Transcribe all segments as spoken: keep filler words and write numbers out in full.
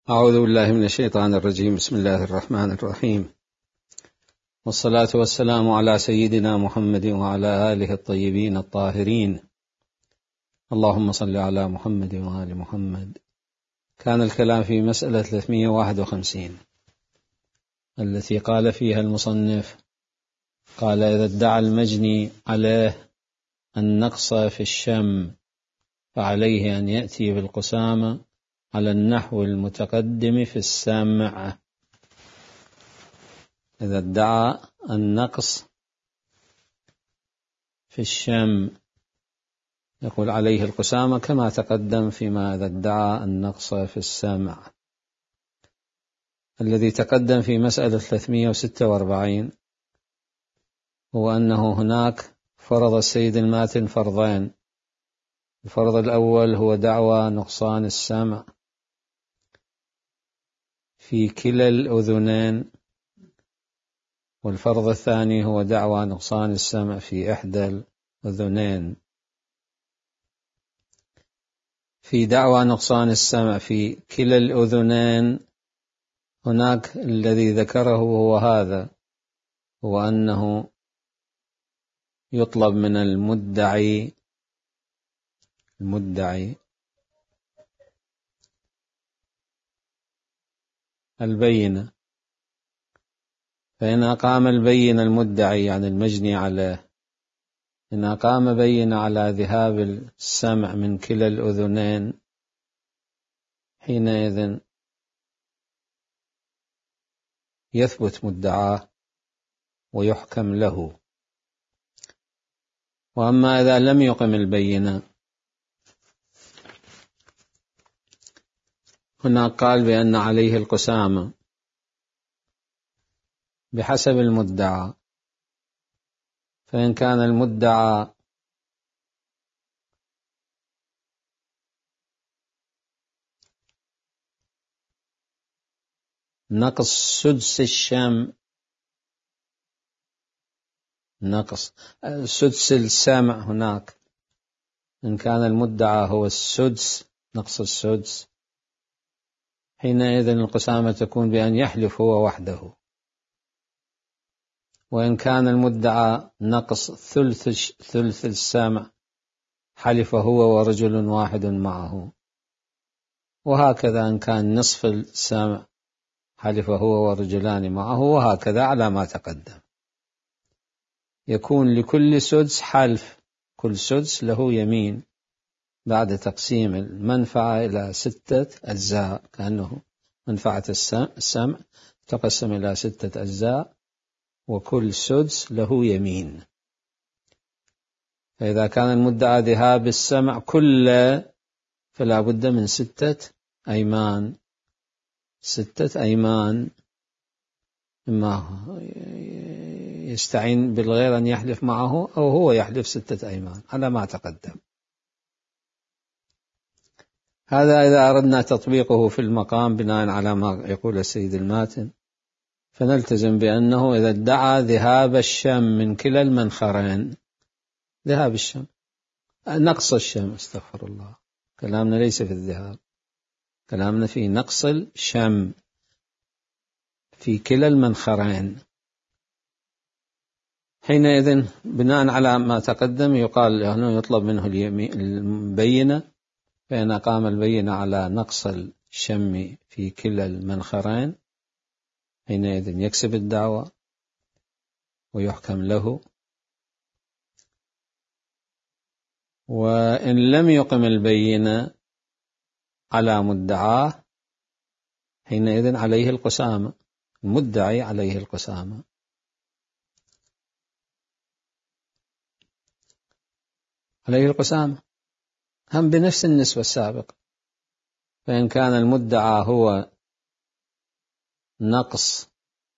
أعوذ بالله من الشيطان الرجيم. بسم الله الرحمن الرحيم، والصلاة والسلام على سيدنا محمد وعلى آله الطيبين الطاهرين. اللهم صل على محمد وآل محمد. كان الكلام في مسألة ثلاثمئة وواحد وخمسين التي قال فيها المصنف، قال: إذا ادعى المجني عليه النقص في الشم فعليه أن يأتي بالقسامة على النحو المتقدم في السامع. إذا ادعى النقص في الشم يقول عليه القسامة كما تقدم فيما إذا ادعى النقص في السامع. الذي تقدم في مسألة ثلاثمئة وستة وأربعين هو أنه هناك فرض السيد الماتن فرضين. الفرض الأول هو دعوى نقصان السمع في كلا الأذنين، والفرض الثاني هو دعوى نقصان السمع في إحدى الأذنين. في دعوى نقصان السمع في كلا الأذنين هناك الذي ذكره هو هذا، هو أنه يطلب من المدعي المدعي البينة، فإن أقام البينة المدعي يعني المجني عليه، إن أقام بينة على ذهاب السمع من كلا الأذنين حينئذ يثبت مدعاه ويحكم له. وأما إذا لم يقم البينة هنا قال بأن عليه القسامة بحسب المدعى. فإن كان المدعى نقص سدس الشم، نقص سدس السمع هناك، إن كان المدعى هو السدس نقص السدس حينئذ القسامة تكون بأن يحلف هو وحده. وإن كان المدعى نقص ثلث ثلث السمع حلف هو ورجل واحد معه. وهكذا إن كان نصف السمع حلف هو ورجلان معه، وهكذا على ما تقدم. يكون لكل سدس حلف، كل سدس له يمين بعد تقسيم المنفعة إلى ستة أجزاء، كأنه منفعة السمع تقسم إلى ستة أجزاء وكل سدس له يمين. فإذا كان المدعى ذهاب السمع كله فلا بد من ستة أيمان، ستة أيمان، إما يستعين بالغير أن يحلف معه أو هو يحلف ستة أيمان على ما تقدم. هذا إذا أردنا تطبيقه في المقام بناء على ما يقول السيد الماتن، فنلتزم بأنه إذا ادعى ذهاب الشم من كلا المنخرين، ذهاب الشم نقص الشم، استغفر الله، كلامنا ليس في الذهاب، كلامنا في نقص الشم في كلا المنخرين، حينئذ بناء على ما تقدم يقال أنه يطلب منه البينة. فإن أقام البينة على نقص الشم في كلا المنخرين حينئذ يكسب الدعوة ويحكم له. وإن لم يقم البينة على مدعاه حينئذ عليه القسامة، المدعي عليه القسامة. عليه القسامة هم بنفس النسبة السابقة. فإن كان المدعى هو نقص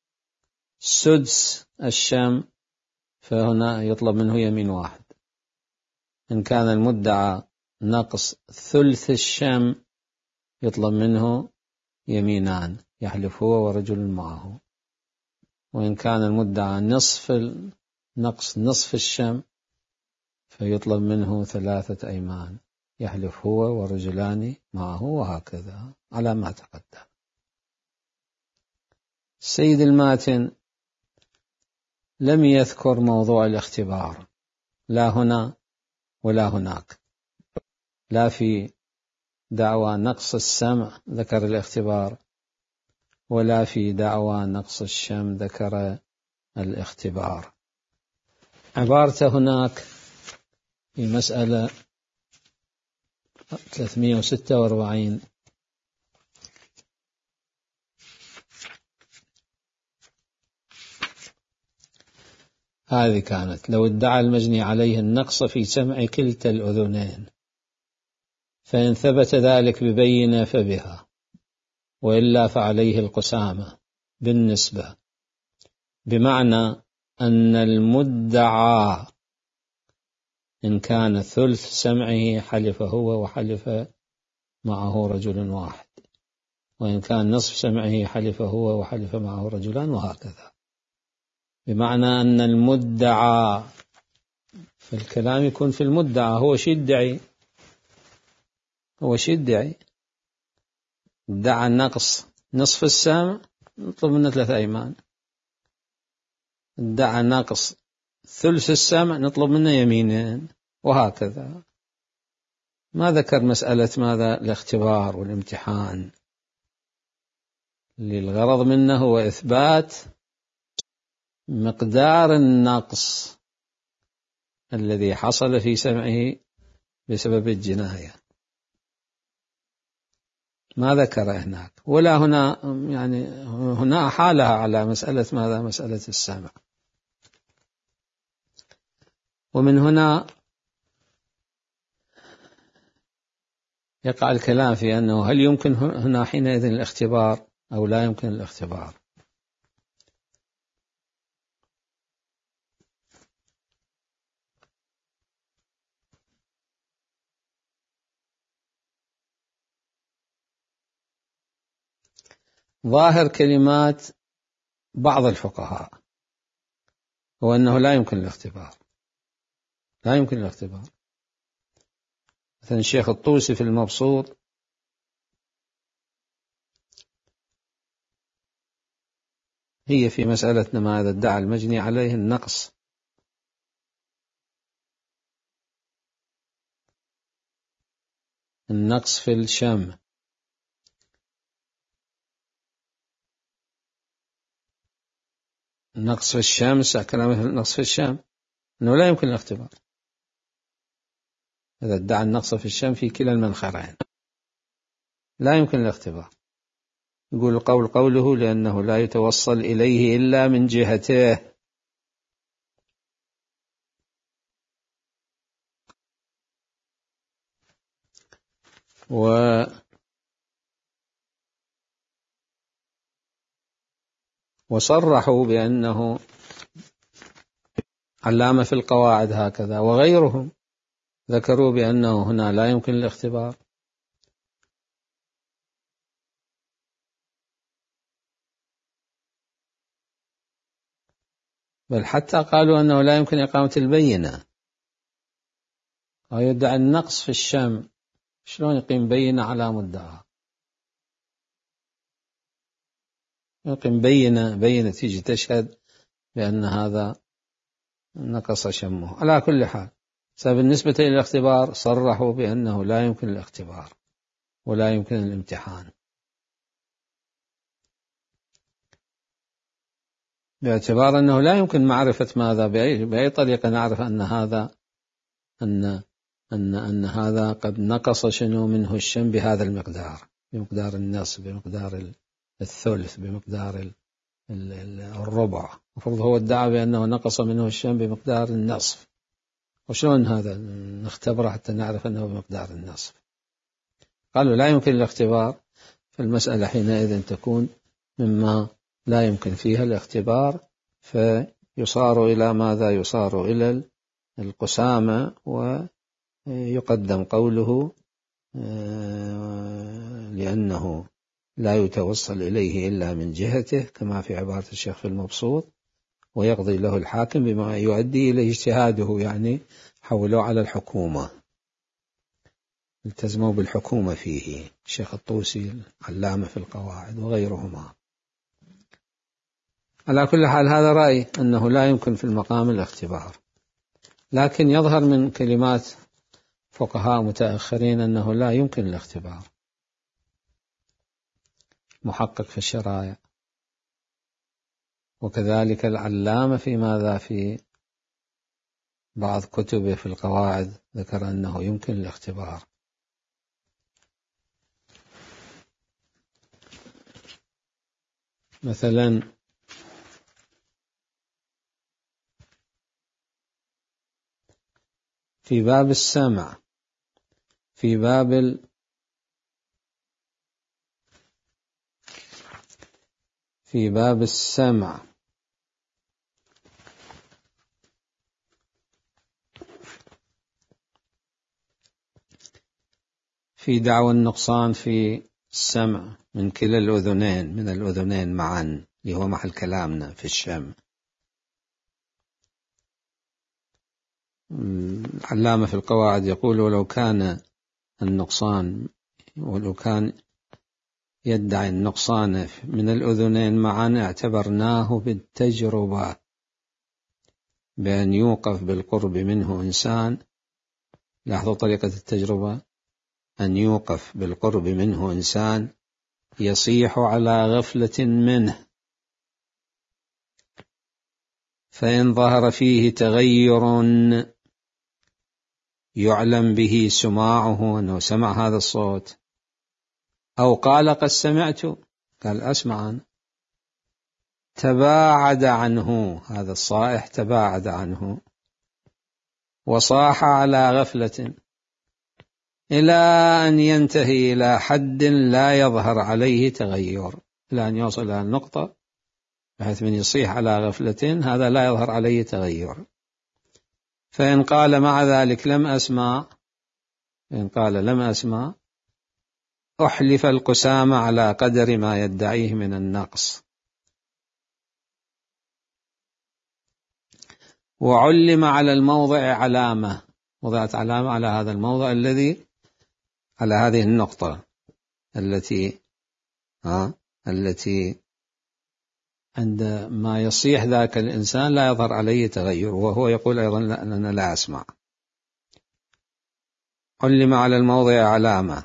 سدس الشم فهنا يطلب منه يمين واحد. إن كان المدعى نقص ثلث الشم يطلب منه يمينان، يحلف هو ورجل معه. وإن كان المدعى نصف نقص نصف الشم فيطلب منه ثلاثة أيمان، يحلف هو ورجلان معه، وهكذا على ما تقدم. السيد الماتن لم يذكر موضوع الاختبار لا هنا ولا هناك، لا في دعوى نقص السمع ذكر الاختبار، ولا في دعوى نقص الشم ذكر الاختبار. عبارته هناك في مسألة ثلاثمئة وستة وأربعين هذه كانت: لو ادعى المجني عليه النقص في سمع كلتا الأذنين فإن ثبت ذلك ببينة فبها، وإلا فعليه القسامة بالنسبة، بمعنى أن المدعى إن كان ثلث سمعه حلف هو وحلف معه رجل واحد، وإن كان نصف سمعه حلف هو وحلف معه رجلان، وهكذا. بمعنى أن المدعى في الكلام يكون في المدعى هو شي يدعي هو شي يدعي ادعى نقص نصف السمع نطلب منه ثلاث أيمان، ادعى نقص ثلث السمع نطلب منه يمينين، وهكذا. ما ذكر مسألة ماذا الاختبار والامتحان، للغرض منه هو إثبات مقدار النقص الذي حصل في سمعه بسبب الجناية. ما ذكر هناك ولا هنا، يعني هنا حالها على مسألة ماذا؟ مسألة السمع. ومن هنا يقع الكلام في أنه هل يمكن هنا حينئذ الاختبار أو لا يمكن الاختبار. ظاهر كلمات بعض الفقهاء هو أنه لا يمكن الاختبار، لا يمكن الاختبار. مثلا الشيخ الطوسي في المبسوط هي في مسألة ما إذا ادعى المجني عليه النقص النقص في الشم، النقص في الشمس، كلامه النقص في الشم أنه لا يمكن الاختبار إذا ادعى النقص في الشم في كلا المنخرين، لا يمكن الاختبار. يقول قول قوله لأنه لا يتوصل إليه إلا من جهته. و وصرحوا بأنه علامة في القواعد هكذا، وغيرهم ذكروا بأنه هنا لا يمكن الاختبار. بل حتى قالوا أنه لا يمكن إقامة البينة، أو يدعي النقص في الشم، شلون يقيم بينة على مدعى؟ يقيم بينة بينة تيجي تشهد بأن هذا نقص شمه. على كل حال بالنسبة إلى الاختبار صرحوا بأنه لا يمكن الاختبار ولا يمكن الامتحان، باعتبار أنه لا يمكن معرفة ماذا بأي, بأي طريقة نعرف أن هذا أن أن أن هذا قد نقص شنو منه الشم بهذا المقدار، بمقدار النصف، بمقدار الثلث، بمقدار الربع. المفروض هو ادعى بأنه نقص منه الشم بمقدار النصف، وشلون هذا نختبره حتى نعرف أنه بمقدار النصف؟ قالوا لا يمكن الاختبار، فالمسألة حينئذ تكون مما لا يمكن فيها الاختبار، فيصار إلى ماذا؟ يصار إلى القسامة، ويقدم قوله لأنه لا يتوصل إليه إلا من جهته كما في عبارة الشيخ في المبسوط، ويقضي له الحاكم بما يؤدي إليه اجتهاده، يعني حولوا على الحكومة، التزموا بالحكومة فيه، الشيخ الطوسي العلامة في القواعد وغيرهما. على كل حال هذا رأي أنه لا يمكن في المقام الاختبار، لكن يظهر من كلمات فقهاء متأخرين أنه لا يمكن الاختبار. محقق في الشرائع، وكذلك العلامة في ماذا في بعض كتبه في القواعد ذكر أنه يمكن الاختبار. مثلا في باب السمع، في باب ال في باب السمع في دعوى النقصان في السمع من كلا الأذنين، من الأذنين معا، اللي هو محل كلامنا في الشم. العلامة في القواعد يقول: ولو كان النقصان ولو كان يدعي النقصان من الأذنين معا اعتبرناه بالتجربة، بأن يوقف بالقرب منه إنسان. لاحظوا طريقة التجربة: أن يوقف بالقرب منه إنسان يصيح على غفلة منه، فإن ظهر فيه تغير يعلم به سماعه أنه سمع هذا الصوت، أو قال قد سمعت، قال أسمع أنا، تباعد عنه هذا الصائح، تباعد عنه وصاح على غفلة إلى أن ينتهي إلى حد لا يظهر عليه تغير، إلى أن يوصل إلى النقطة بحيث من يصيح على غفلة هذا لا يظهر عليه تغير. فإن قال مع ذلك لم أسمع، إن قال لم أسمع أحلف القسامة على قدر ما يدعيه من النقص، وعلم على الموضع علامة، وضعت علامة على هذا الموضع الذي على هذه النقطة التي ها التي عندما يصيح ذاك الإنسان لا يظهر عليه تغير، وهو يقول أيضا لا أنا لا أسمع. علم على الموضع علامة.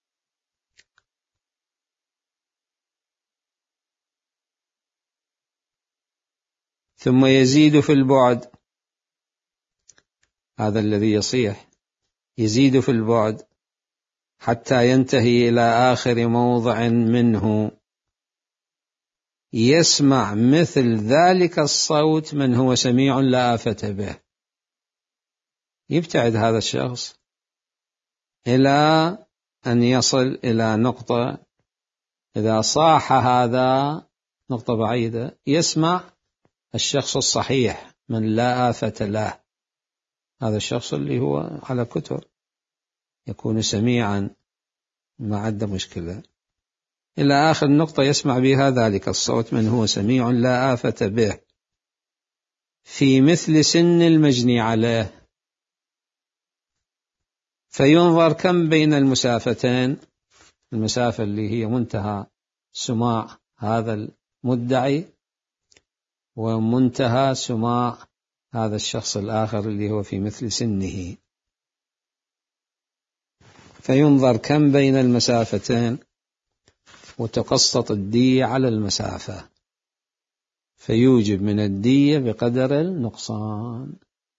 ثم يزيد في البعد، هذا الذي يصيح يزيد في البعد حتى ينتهي إلى آخر موضع منه يسمع مثل ذلك الصوت من هو سميع لا آفة به. يبتعد هذا الشخص إلى أن يصل إلى نقطة إذا صاح هذا نقطة بعيدة يسمع الشخص الصحيح من لا آفة له، هذا الشخص اللي هو على كتر يكون سميعا ما عنده مشكلة، إلى آخر نقطة يسمع بها ذلك الصوت من هو سميع لا آفة به في مثل سن المجني عليه، فينظر كم بين المسافتين، المسافة اللي هي منتهى سماع هذا المدعي ومنتهى سماع هذا الشخص الآخر اللي هو في مثل سنه، فينظر كم بين المسافتين وتقسط الدية على المسافة، فيوجب من الدية بقدر النقصان.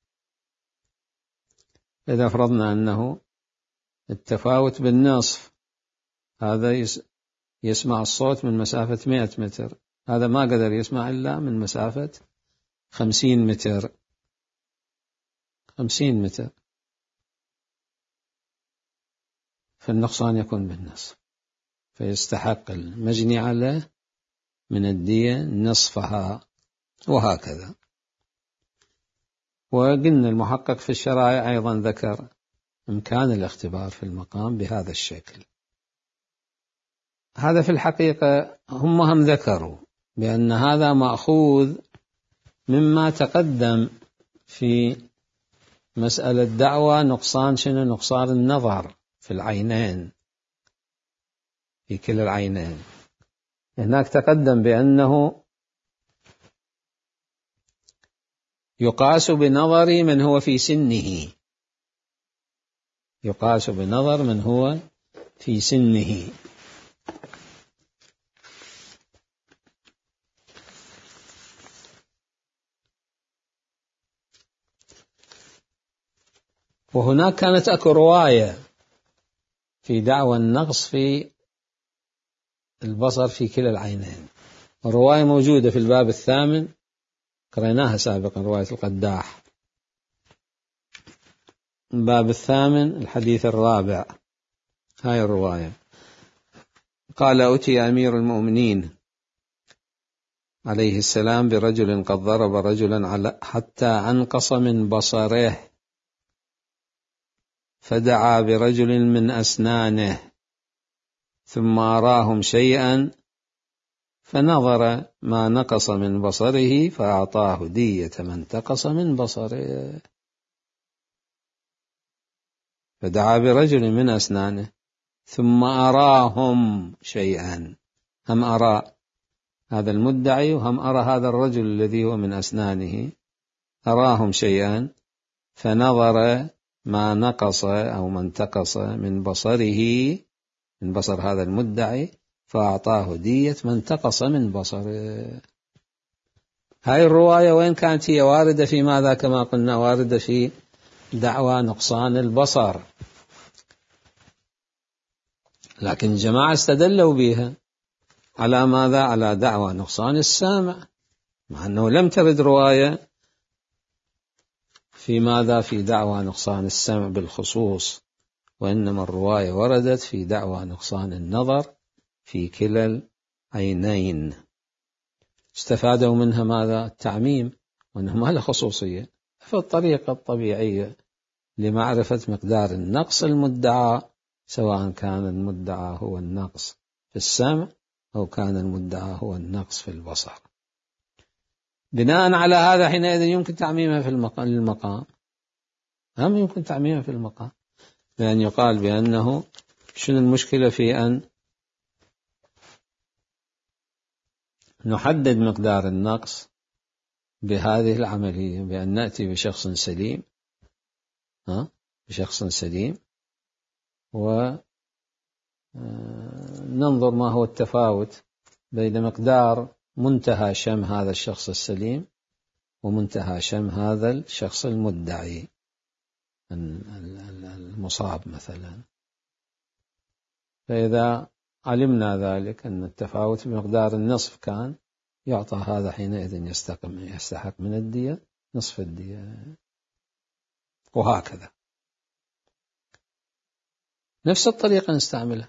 إذا فرضنا أنه التفاوت بالنصف، هذا يسمع الصوت من مسافة مئة متر، هذا ما قدر يسمع إلا من مسافة خمسين متر، خمسين متر، فالنقصان يكون بالنصف، فيستحق المجني عليه من الدية نصفها، وهكذا. وقلنا المحقق في الشرائع أيضا ذكر إمكان الاختبار في المقام بهذا الشكل. هذا في الحقيقة هم هم ذكروا بأن هذا مأخوذ مما تقدم في مسألة دعوى نقصان شنو؟ نقصان النظر في العينين، في كلا العينين. هناك تقدم بأنه يقاس بنظر من هو في سنه، يقاس بنظر من هو في سنه. وهناك كانت أكو رواية في دعوى النقص في البصر في كلا العينين، الرواية موجودة في الباب الثامن، قرأناها سابقا، رواية القداح، الباب الثامن الحديث الرابع، هاي الرواية. قال: أتي أمير المؤمنين عليه السلام برجل قد ضرب رجلا على حتى أنقص من بصره، فدعا برجل من أسنانه ثم أراهم شيئا، فنظر ما نقص من بصره فأعطاه دية ما انتقص من بصره. فدعا برجل من أسنانه ثم أراهم شيئا، هم أرى هذا المدعي وهم أرى هذا الرجل الذي هو من أسنانه، أراهم شيئا، فنظر ما نقص أو ما انتقص من بصره، من بصر هذا المدعي، فأعطاه دية ما انتقص من بصره. هاي الرواية وين كانت هي واردة في ماذا؟ كما قلنا واردة في دعوى نقصان البصر، لكن الجماعة استدلوا بها على ماذا؟ على دعوى نقصان السامع، مع أنه لم ترد رواية في ماذا؟ في دعوى نقصان السمع بالخصوص، وإنما الرواية وردت في دعوى نقصان النظر في كلا العينين. استفادوا منها ماذا؟ التعميم، وأنه ما له خصوصية، فالطريقة الطبيعية لمعرفة مقدار النقص المدعى، سواء كان المدعى هو النقص في السمع أو كان المدعى هو النقص في البصر. بناء على هذا حينئذ يمكن تعميمها في المقام، هم يمكن تعميمها في المقام، لأن يقال بأنه شنو المشكلة في أن نحدد مقدار النقص بهذه العملية، بأن نأتي بشخص سليم، ها بشخص سليم، وننظر ما هو التفاوت بين مقدار منتهى شم هذا الشخص السليم ومنتهى شم هذا الشخص المدعي المصاب مثلا. فإذا علمنا ذلك أن التفاوت بمقدار النصف كان، يعطى هذا حينئذ يستحق من الدية نصف الدية، وهكذا نفس الطريقة نستعملها.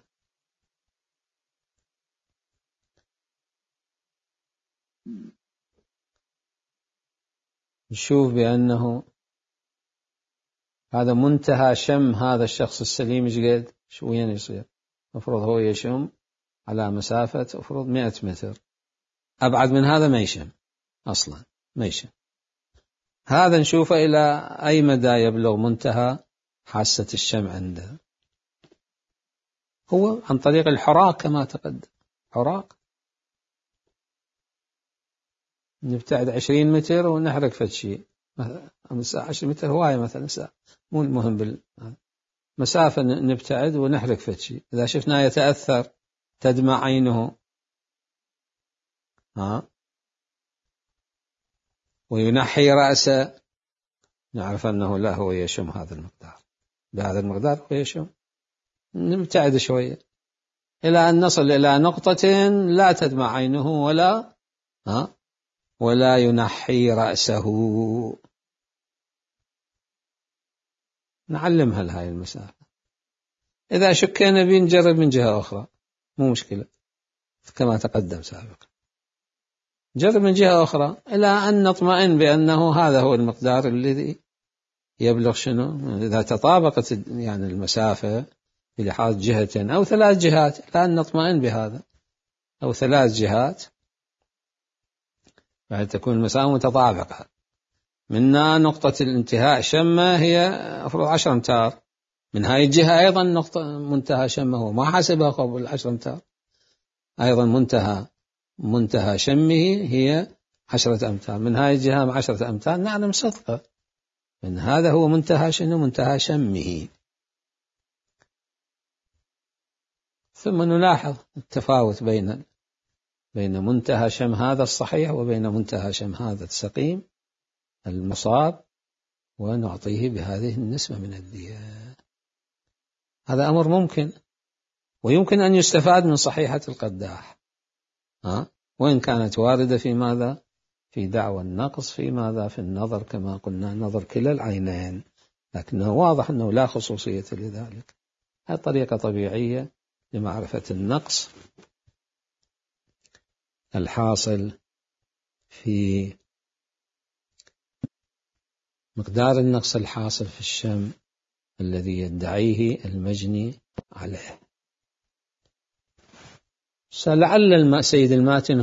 نشوف بأنه هذا منتهى شم هذا الشخص السليم ايش قد شو وين يصير؟ مفروض هو يشم على مسافة أفرض مئة متر، أبعد من هذا ما يشم أصلا، ما يشم. هذا نشوفه إلى أي مدى يبلغ منتهى حاسة الشم عنده، هو عن طريق الحراك كما تقدم، حراك نبتعد عشرين متر ونحرك فد شيء، عشرين متر هواية مثلا ساعة، مو المهم بالمسافة، نبتعد ونحرك فد شيء، إذا شفناه يتأثر تدمع عينه ها وينحي رأسه، نعرف أنه لا هو يشم هذا المقدار، بهذا المقدار هو يشم. نبتعد شوية إلى أن نصل إلى نقطة لا تدمع عينه ولا ها ولا ينحي رأسه، نعلمها لهذه المسافة. إذا شكينا بيه نجرب من جهة أخرى، مو مشكلة كما تقدم سابقا، جرب من جهة أخرى إلى أن نطمئن بأنه هذا هو المقدار الذي يبلغ شنو، إذا تطابقت يعني المسافة بلحاظ جهتين أو ثلاث جهات، إلى أن نطمئن بهذا، أو ثلاث جهات بعد تكون المسافة متطابقة. منا نقطة الانتهاء شمة هي أفرض عشر أمتار، من هاي الجهة أيضا نقطة منتهى شمه هو ما حسبها قبل عشر أمتار، أيضا منتهى منتهى شمه هي عشرة أمتار، من هاي الجهة عشرة أمتار، نعلم صدقه، من هذا هو منتهى شنو؟ منتهى شمه. ثم نلاحظ التفاوت بين بين منتهى شم هذا الصحيح وبين منتهى شم هذا السقيم المصاب، ونعطيه بهذه النسبة من الدية. هذا أمر ممكن، ويمكن أن يستفاد من صحيحة القداح، ها؟ وإن كانت واردة في ماذا؟ في دعوى النقص في ماذا؟ في النظر، كما قلنا نظر كلا العينين، لكنه واضح أنه لا خصوصية لذلك. هذه طريقة طبيعية لمعرفة النقص الحاصل في مقدار النقص الحاصل في الشم الذي يدعيه المجني عليه. لعل سيد الماتن